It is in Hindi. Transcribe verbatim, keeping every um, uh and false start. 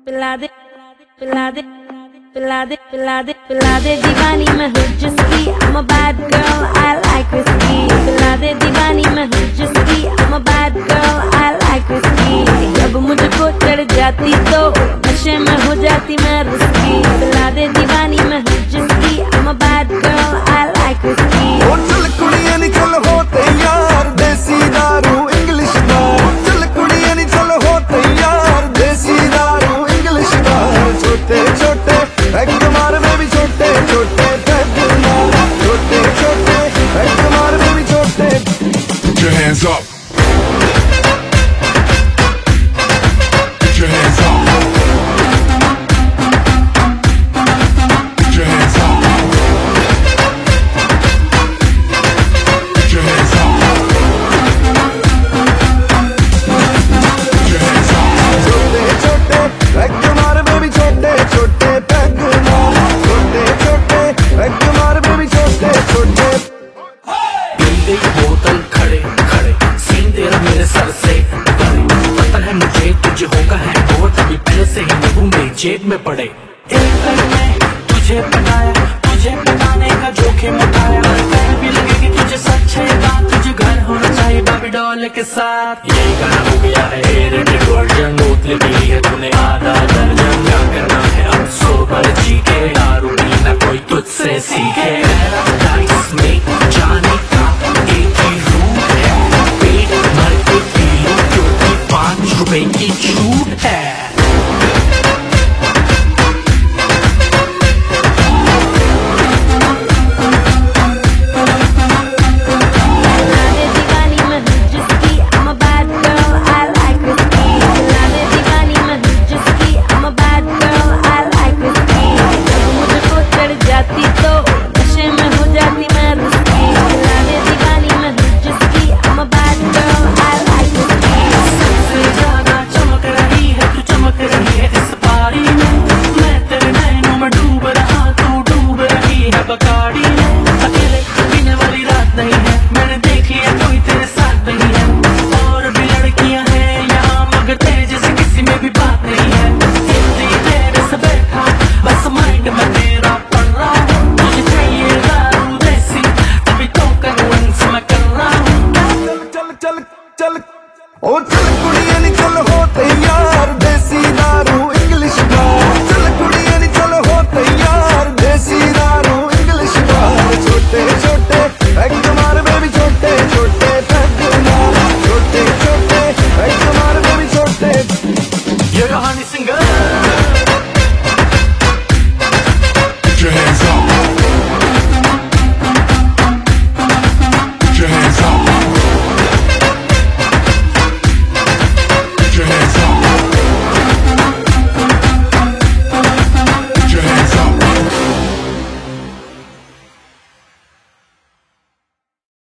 पिला दे पिला दे पिला दे पिला दे पिला दे दीवानी मैं हूँ जिसकी I'm a bad girl I like whiskey पिला दे दीवानी मैं हूँ जिसकी I'm a bad girl I like whiskey जब मुझको चढ़ जाती तो नशे में हो जाती मैं रिस्की पिला दे दीवानी मैं हूँ जिसकी I'm a bad girl I like whiskey ओ चल कुड़ियां नी चल हो तैयार देसी दारू इंग्लिश बार चल कुड़ियां नी चल हो तैयार देसी दारू इंग्लिश बार छोटे छोटे पैक मार में भी छोटे छोटे पैक मार छोटे छोटे पैक मार में भी छोटे Put your hands up. Put your hands up. Put your hands up. Put your hands up. Put your hands up. छोटे छोटे पैक मार में भी छोटे छोटे पैक मार छोटे छोटे पैक मार में भी छोटे छोटे एक बोतल खड़े खड़े सीन तेरा मेरे सर से परे पता है मुझे तुझे होगा है और तभी पहले से ही नींबू मेरी जेब में पड़े एक पल में तुझे बनाया तुझे बनाने का जोखिम उठाया कह भी लगे कि तुझे सच है बात तुझे घर होना चाहिए बेबी डॉल के साथ ये गाना हो गया है रेटेड वर्जन बोतल पी है तूने आधा दर्जन क्या करना है अब सोबर जी के दारू पीना कोई तुझसे सीखे पैराडाइज में जाने का एक ही रूट है पेट भर के पी लो क्योंकि पाँच रुपए की छूट है बकाड़ी अकेले पीने वाली रात नहीं है मैंने देख लिया कोई तेरे साथ नहीं है और भी लड़कियां हैं यहाँ मगर तेरे जैसे किसी में भी बात नहीं है जिंदगी तेरे से बैठा बस माइंड में तेरा पड़ रहा हूँ मुझे चाहिए दारू देसी तभी तो कन्विंस मैं कर रहा हूँ चल चल चल ओ चल कुड़ियां नी चल हो तैयार देसी दारू इंग्लिश बार चल कुड़ियां नी चल हो तैयार देसी दारू छोटे छोटे पैक मार में भी छोटे छोटे पैक मार छोटे छोटे पैक मार में भी छोटे ये कहानी सिंगर